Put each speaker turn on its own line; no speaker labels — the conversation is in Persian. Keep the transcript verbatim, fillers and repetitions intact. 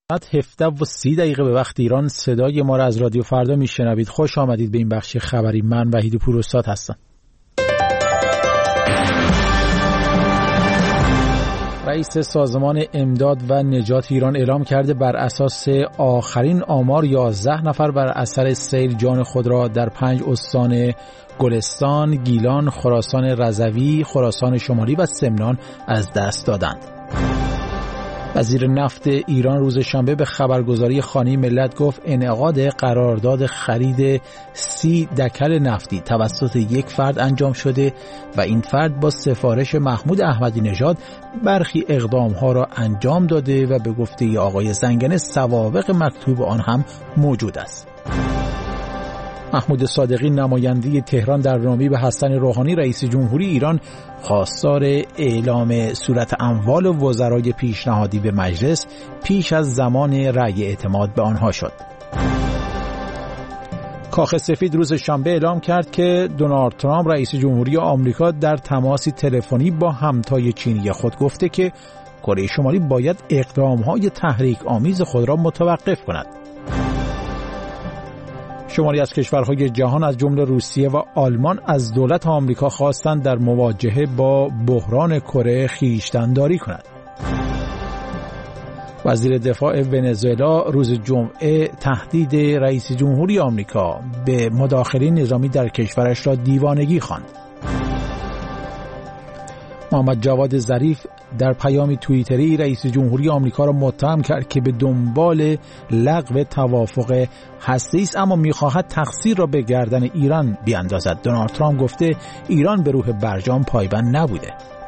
هفده و سی دقیقه به وقت ایران صدای ما را از رادیو فردا میشنوید. خوش آمدید به این بخش خبری. من وحید پوراستاد هستم. رئیس سازمان امداد و نجات ایران اعلام کرده بر اساس آخرین آمار یازده نفر بر اثر سیل جان خود را در پنج استان گلستان، گیلان، خراسان رضوی، خراسان شمالی و سمنان از دست دادند. وزیر نفت ایران روز شنبه به خبرگزاری خانه ملت گفت انعقاد قرارداد خرید سی دکل نفتی توسط یک فرد انجام شده و این فرد با سفارش محمود احمدی نژاد برخی اقدامها را انجام داده و به گفته آقای زنگنه سوابق مکتوب آن هم موجود است. محمود صادقی نماینده تهران در نامه‌ای به حسن روحانی رئیس جمهوری ایران خواستار اعلام صورت اموال وزرای پیشنهادی به مجلس پیش از زمان رأی اعتماد به آنها شد. کاخ سفید روز شنبه اعلام کرد که دونالد ترامپ رئیس جمهوری آمریکا در تماسی تلفنی با همتای چینی خود گفته که کره شمالی باید اقدام‌های تحریک آمیز خود را متوقف کند. شماری از کشورهای جهان از جمله روسیه و آلمان از دولت آمریکا خواستند در مواجهه با بحران کره خویشتن‌داری کند. وزیر دفاع ونزوئلا روز جمعه تهدید رئیس جمهوری آمریکا به مداخله نظامی در کشورش را دیوانگی خواند. محمد جواد ظریف در پیامی توییتری رئیس جمهوری آمریکا را متهم کرد که به دنبال لغو توافق هسته‌ای است، اما می‌خواهد تقصیر را به گردن ایران بیاندازد. دونالد ترامپ گفته ایران به روح برجام پایبند نبوده.